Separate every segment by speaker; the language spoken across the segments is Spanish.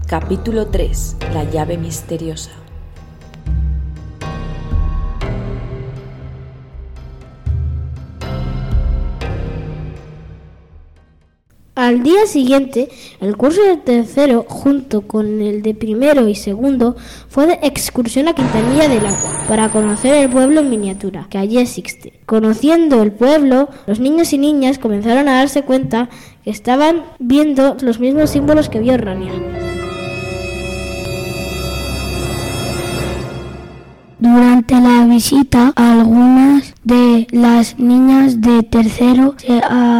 Speaker 1: Capítulo 3. La llave misteriosa.
Speaker 2: Al día siguiente, el curso de tercero, junto con el de primero y segundo, fue de excursión a Quintanilla del Agua para conocer el pueblo en miniatura que allí existe. Conociendo el pueblo, los niños y niñas comenzaron a darse cuenta que estaban viendo los mismos símbolos que vio Rania.
Speaker 3: Durante la visita, algunas de las niñas de tercero se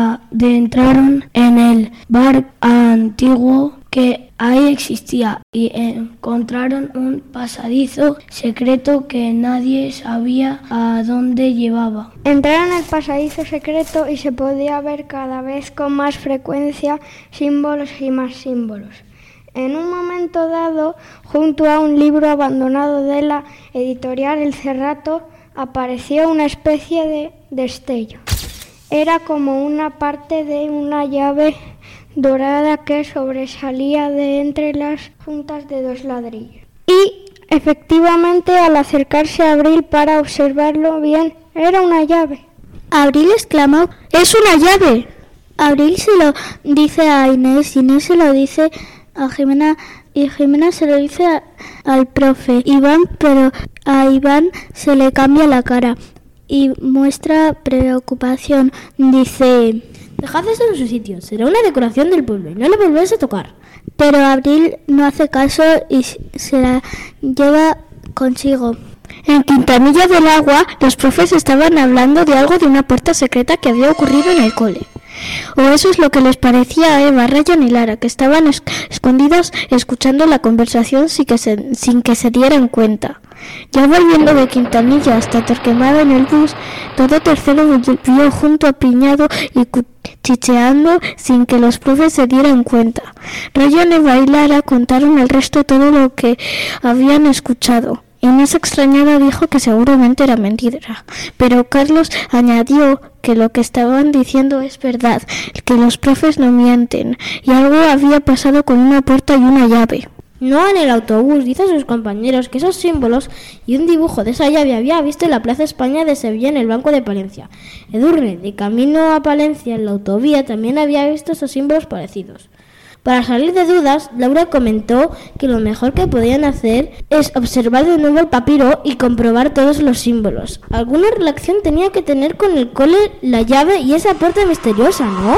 Speaker 3: adentraron en el bar antiguo que ahí existía y encontraron un pasadizo secreto que nadie sabía a dónde llevaba.
Speaker 4: Entraron al pasadizo secreto y se podía ver cada vez con más frecuencia símbolos y más símbolos. En un momento dado, junto a un libro abandonado de la editorial El Cerrato, apareció una especie de destello. Era como una parte de una llave dorada que sobresalía de entre las juntas de dos ladrillos. Y, efectivamente, al acercarse a Abril para observarlo bien, era una llave.
Speaker 5: Abril exclamó: ¡es una llave! Abril se lo dice a Inés, Inés se lo dice a Jimena y Jimena se lo dice al profe Iván, pero a Iván se le cambia la cara y muestra preocupación. Dice:
Speaker 2: dejad esto en su sitio, será una decoración del pueblo y no le volvéis a tocar.
Speaker 5: Pero Abril no hace caso y se la lleva consigo.
Speaker 3: En Quintanilla del Agua, los profes estaban hablando de algo de una puerta secreta que había ocurrido en el cole. O eso es lo que les parecía a Eva, Ryan y Lara, que estaban escondidas escuchando la conversación sin que se dieran cuenta. Ya volviendo de Quintanilla hasta Torquemada en el bus, todo tercero volvió junto apiñado y cuchicheando sin que los profes se dieran cuenta. Ryan, Eva y Lara contaron al resto todo lo que habían escuchado. Inés, extrañada, dijo que seguramente era mentira, pero Carlos añadió que lo que estaban diciendo es verdad, que los profes no mienten, y algo había pasado con una puerta y una llave.
Speaker 2: No, en el autobús dice a sus compañeros que esos símbolos y un dibujo de esa llave había visto en la Plaza España de Sevilla en el Banco de Palencia. Edurne, de camino a Palencia en la autovía, también había visto esos símbolos parecidos. Para salir de dudas, Laura comentó que lo mejor que podían hacer es observar de nuevo el papiro y comprobar todos los símbolos. Alguna relación tenía que tener con el cole, la llave y esa puerta misteriosa, ¿no?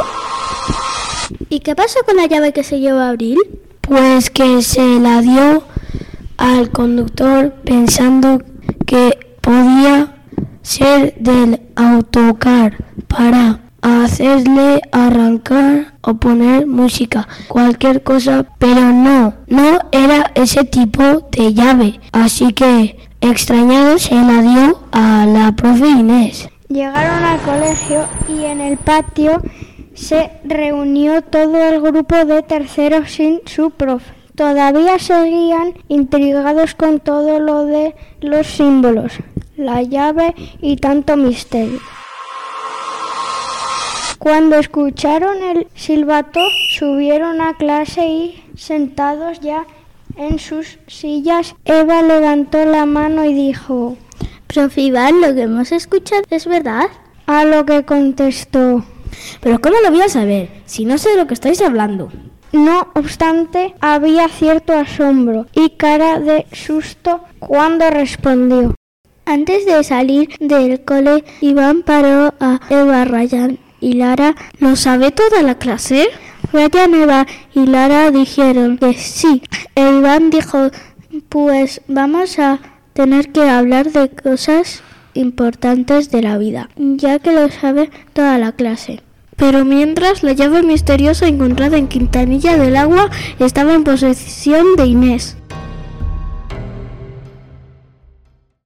Speaker 5: ¿Y qué pasó con la llave que se llevó Abril?
Speaker 3: Pues que se la dio al conductor pensando que podía ser del autocar para hacerle arrancar o poner música, cualquier cosa, pero no era ese tipo de llave, así que extrañado se la dio a la profe Inés.
Speaker 4: Llegaron al colegio y en el patio se reunió todo el grupo de terceros sin su profe. Todavía seguían intrigados con todo lo de los símbolos, la llave y tanto misterio. Cuando escucharon el silbato, subieron a clase y, sentados ya en sus sillas, Eva levantó la mano y dijo:
Speaker 5: Profe Iván, ¿lo que hemos escuchado es verdad?
Speaker 4: A lo que contestó:
Speaker 2: ¿pero cómo lo voy a saber, si no sé de lo que estáis hablando?
Speaker 4: No obstante, había cierto asombro y cara de susto cuando respondió.
Speaker 5: Antes de salir del cole, Iván paró a Eva, Ryan y Lara.
Speaker 3: ¿Lo sabe toda la clase?
Speaker 5: Ryan, Eva y Lara dijeron que sí. E Iván dijo: pues vamos a tener que hablar de cosas importantes de la vida, ya que lo sabe toda la clase.
Speaker 3: Pero mientras, la llave misteriosa encontrada en Quintanilla del Agua estaba en posesión de Inés.